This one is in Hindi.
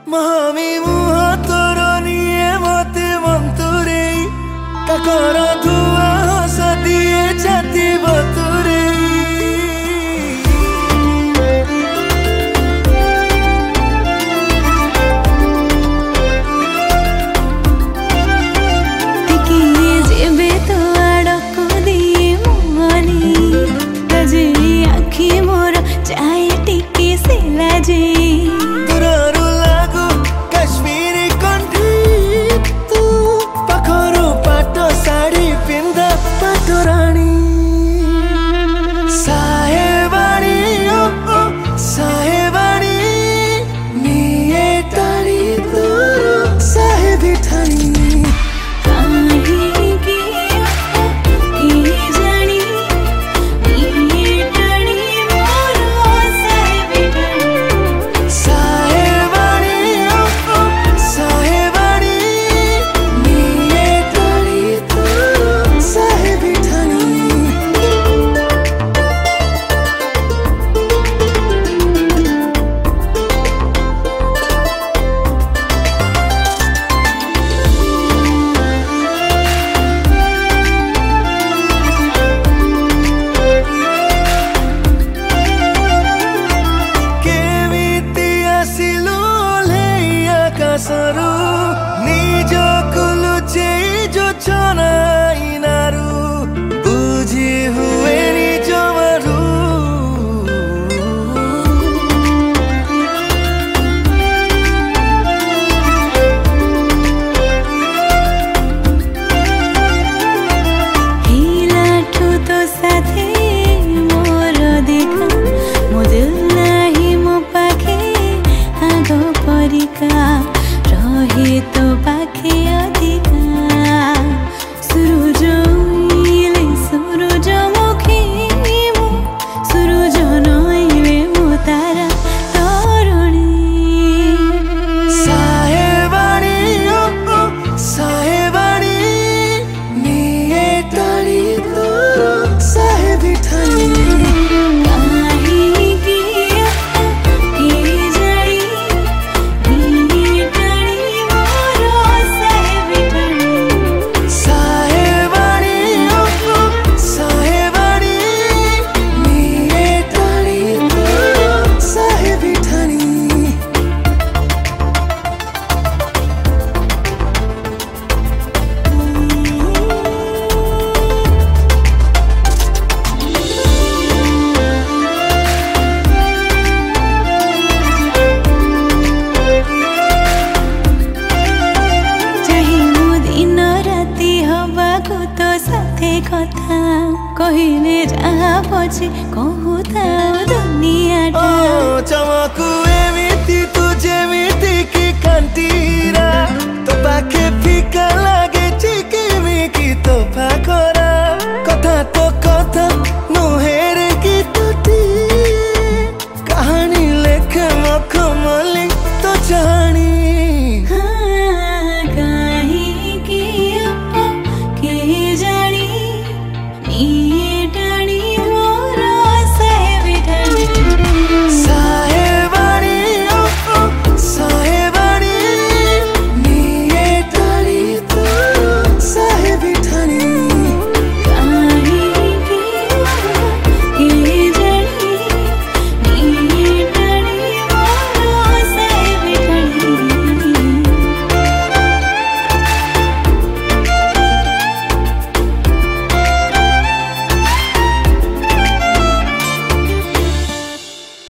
Mami muha toro niye mate manture kakara dhua hasa diye chati bature tikiye jebe to adako diye mohani kaje akhi mora chai tiki sela je saru nijo kuluche jo chona inaru buji huwe nijo maru hila thu to sathe mora dekha mo dil nahi mo pakhe ago parika रहे तो पाखे अधिका सुरुजले सुरुजमुखी मो सुरुज नइवे मो तारा तरुणी साहेबाणी साहेबाणी निये टाळी तोरो साहेबी ठाणी कथा कहले जहाँ पछि कहू दुनिया चमकु